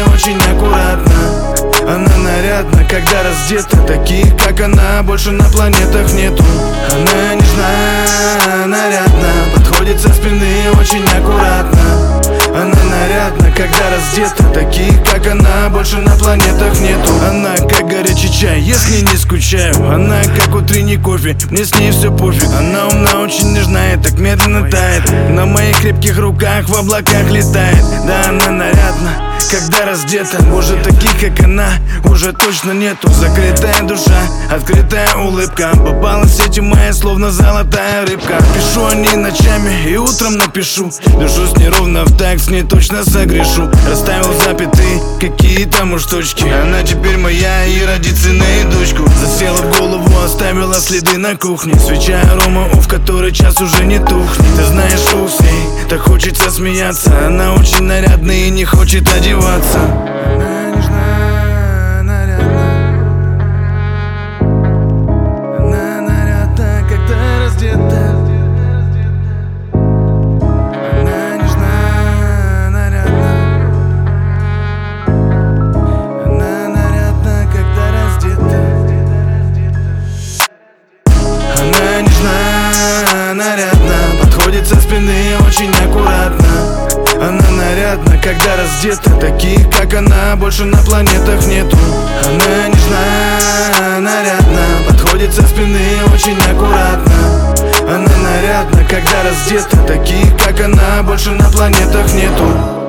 очень аккуратно. Она нарядна, когда раздета. Таких, как она, больше на планетах нету. Она нежна, нарядна, подходит со спины очень аккуратно. Она нарядна, когда раздета. Таких, как она, больше на планетах нету. Она как горячий чай, если не скучаю. Она как утренний кофе, мне с ней все пофиг. Она умна, очень нежна и так медленно тает. На моих крепких руках в облаках летает. Да, она нарядна, когда раздета. Может, таких, как она, уже точно нету. Закрытая душа, открытая улыбка. Попала в сети мои, словно золотая рыбка. Пишу о ней ночами и утром напишу. Держусь неровно в такт, с ней точно согрешу. Расставил запятые, какие там уж точки. Она теперь моя и родит сына и дочку. Засела в голову, оставила следы на кухне. Свеча арома, в который час уже не тухнет. Ты знаешь, у всей так хочется смеяться. Она очень нарядная и не хочет одеваться. Она нежна, нарядна. Она нарядна, когда раздета. Она нежна, нарядна. Она нарядна, когда раздета. Она нежна, нарядна, подходит со спины очень аккуратно. Она нарядна, когда раздета. Таких, как она, больше на планетах нету. Она нежна, нарядна, подходит со спины очень аккуратно. Она нарядна, когда раздета. Таких, как она, больше на планетах нету.